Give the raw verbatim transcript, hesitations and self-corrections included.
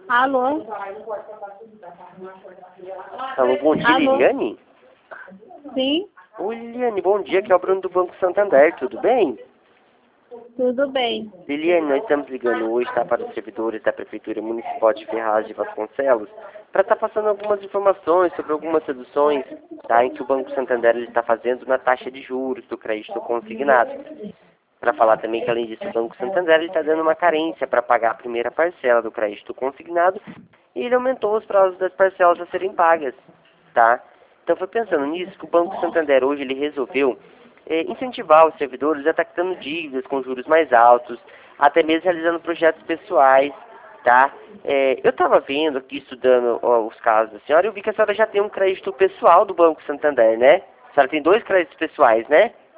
Alô? Alô, bom dia, Alô? Liliane? Sim, Oi, Liliane, bom dia, aqui é o Bruno do Banco Santander, tudo bem? tudo bem. Liliane, nós estamos ligando hoje, tá, para os servidores da Prefeitura Municipal de Ferraz de Vasconcelos, para estar passando algumas informações sobre algumas reduções, tá, em que o Banco Santander está fazendo na taxa de juros do crédito consignado. Para falar também que, além disso, o Banco Santander está dando uma carência para pagar a primeira parcela do crédito consignado e ele aumentou os prazos das parcelas a serem pagas, tá? Então foi pensando nisso que o Banco Santander hoje ele resolveu é, incentivar os servidores a estar quitando dívidas com juros mais altos, até mesmo realizando projetos pessoais, tá? É, eu estava vendo aqui, estudando ó, os casos da senhora, e eu vi que a senhora já tem um crédito pessoal do Banco Santander, né? A senhora tem dois créditos pessoais, né?